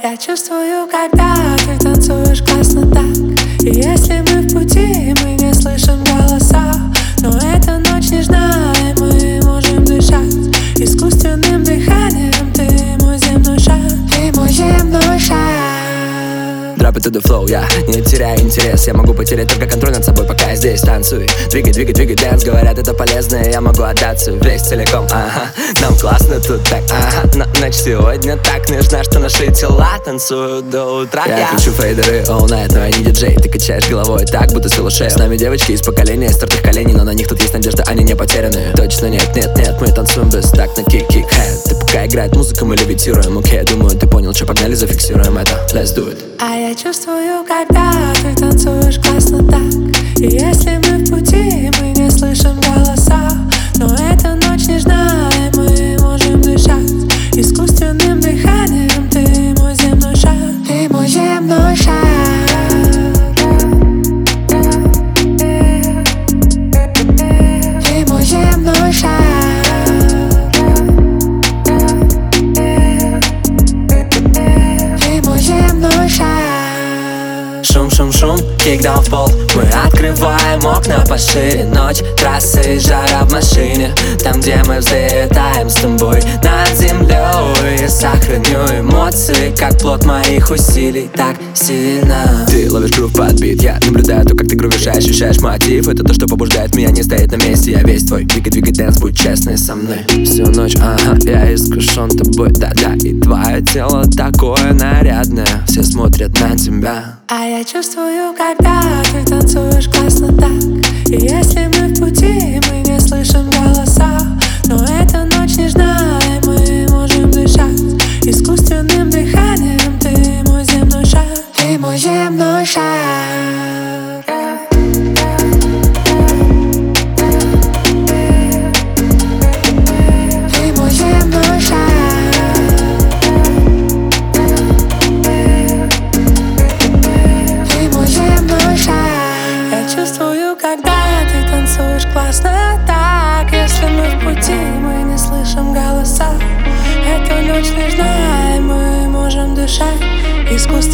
Я чувствую, когда ты танцуешь классно так. И если мы в пути, мы не слышим голоса. Но эта ночь нежна, и мы можем дышать искусственным дыханием. Ты мой земной шаг, ты мой земной шаг. Drop it to the flow, я не теряю интерес. Я могу потерять только контроль над собой, пока я здесь танцую. Двигай, двигай, двигай, дэнс. Говорят, это полезно, и я могу отдаться весь целиком, ага. Нам классно тут так, ага. Но ночь сегодня так нежна, что наши тела танцуют до утра. Я кручу фейдеры all night, но я не диджей. Ты качаешь головой так, будто с шею. С нами девочки из поколения стертых коленей, но на них тут есть надежда, они не потеряны. Точно нет, нет, нет, мы танцуем без так на кик-кик-хэт. Ты пока играет музыка, мы левитируем. Окей, думаю, ты понял, что погнали, зафиксируем это. Let's do it. А я чувствую, когда ты танцуешь классно так. И если мы в пути, мы не слышим голоса. Но эта ночь нежна, и мы можем дышать искусственным дыханием. Ты мой земной шаг, ты мой земной шаг. Ты мой земной шаг. Ты мой земной шаг. Шум, шум, шум, кикдаун в пол. Мы открываем окна пошире. Ночь, трассы, жара в машине. Там, где мы взлетаем с тобой над землей. Я сохраню эмоции, как плод моих усилий. Так сильно ты ловишь грув под бит. Я наблюдаю то, как ты грувишь, ощущаешь мотив. Это то, что побуждает меня не стоять на месте. Я весь твой двигай, двигай, дэнс, будь честный со мной. Всю ночь, ага, я искушен тобой, да-да. И твое тело такое нарядное. Все смотрят на тебя. А я чувствую, когда ты танцуешь классно так. И если мы в пути, мы не слышим голоса. Но эта ночь нежна, и мы можем дышать искусственным дыханием. Ты мой земной шаг, ты мой земной шаг. Чувствую, когда ты танцуешь классно так. Если мы в пути, мы не слышим голоса. Эта ночь нежна, и мы можем дышать искусственно.